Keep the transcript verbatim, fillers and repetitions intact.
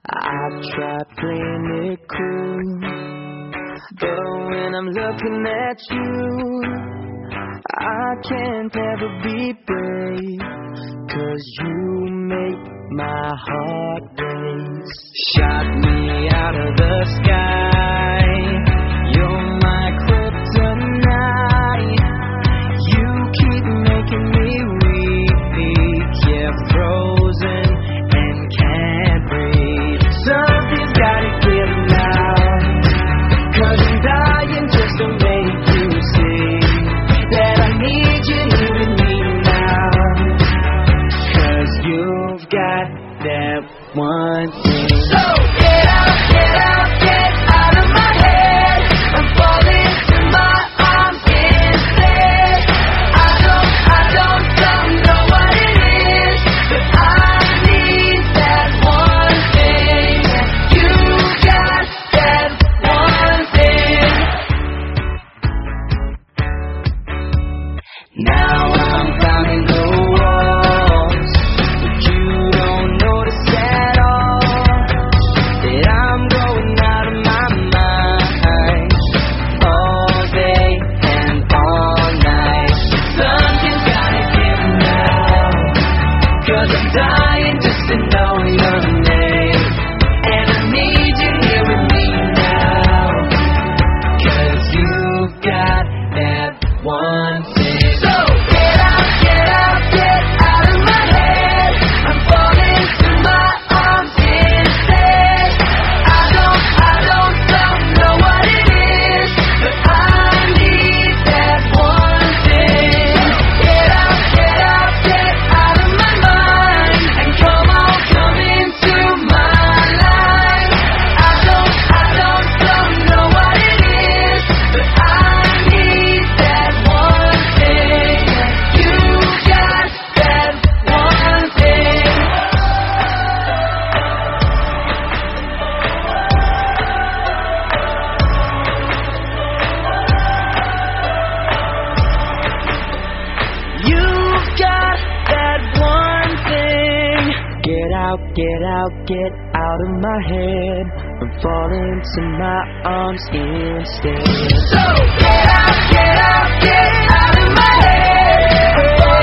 I try playing it cool, but when I'm looking at you, I can't ever be brave, 'cause you make my heart race. Shot me out of the sky, you're my kryptonite. You keep making me weak, yeah, frozen and can't breathe. Something's gotta give now, 'cause I'm dying just to make you see that I need you here with me now. 'Cause you've got that one thing. So get out, get out, get out of my head. I'm falling to my arms instead. I don't, I don't, don't know what it is, but I need that one thing. You got that one thing. Now I'm climbing the walls, but you don't notice at all that I'm going out of my mind all day and all night. Something's gotta give now, 'cause I'm dying just to know your name, and I need you here with me now, 'cause you've got that one thing. So get out, get out, get out of my head. I'm falling to my arms instead. I don't, I don't, don't know what it is, but I need that one thing. Get out, get out, get out of my mind, and come on, come into my life. I don't, I don't, don't know what it is, but I need that one thing. You got that one thing. You've got that one thing. Get out, get out, get out of my head. I'm falling to my arms instead. So get out, get out, get out of my head. I'm falling